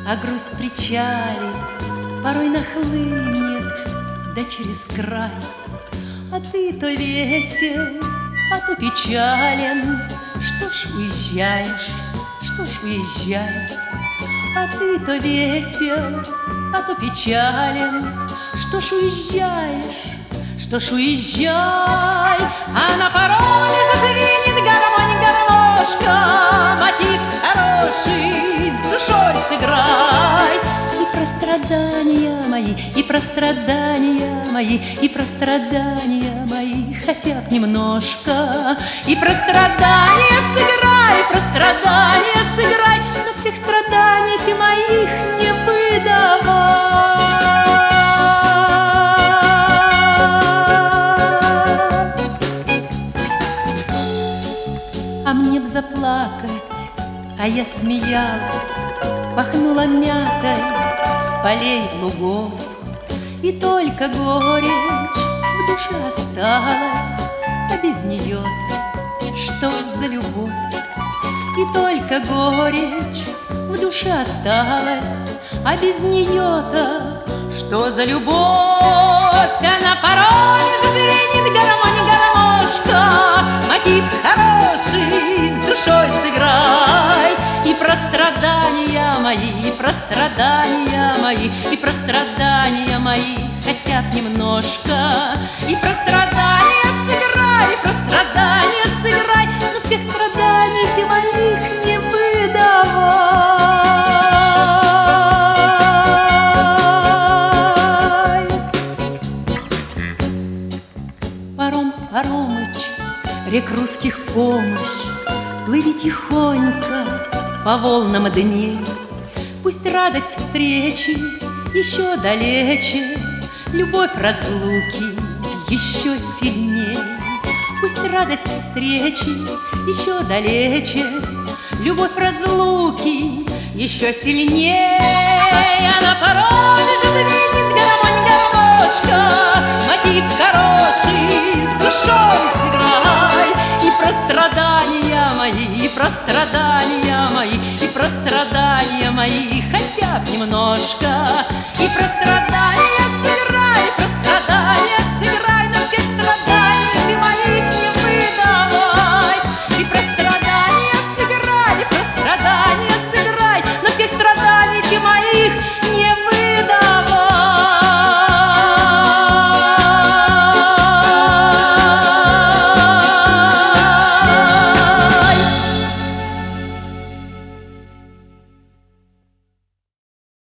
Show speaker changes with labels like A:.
A: А грусть причалит, порой нахлынет, да через край. А ты то весел, а то печален. Что ж уезжаешь, что ж уезжаешь? А ты то весел, а то печален. Что ж уезжаешь, что ж уезжай? А на пароме зазвенит гармонь, гармошка. Мотив хороший, с душой сыграй. И про страдания мои, и про страдания мои, и про страдания мои, хотя б немножко. И про страдания сыграй, про страдания сыграй, но всех страданий ты моих не выдавай. А мне б заплакать, а я смеялась, пахнула мятой с полей лугов. И только горечь в душе осталась, а без нее-то что за любовь? И только горечь в душе осталась, а без нее-то что за любовь? А на пароме зазвенит гармонь, гармошка. Мотив хороший, с душой сыграй. И про страдания мои, и про страдания мои, и про страдания мои, хотя б немножко. И про страдания сыграй, и про страдания сыграй, но всех страданий ты моих не выдавай. Паром, Паромыч, рек русских помощь, плыви тихонько по волнам дней. Пусть радость встречи еще далече, любовь разлуки еще сильней. Пусть радость встречи еще далече, любовь разлуки еще сильней. А на пароме зазвенит гармонь, гармошка. Мотив хороший, с душой сыграй. И про страдания мои, и про страдания мои, и про страдания мои, хотя б немножко. И про страдания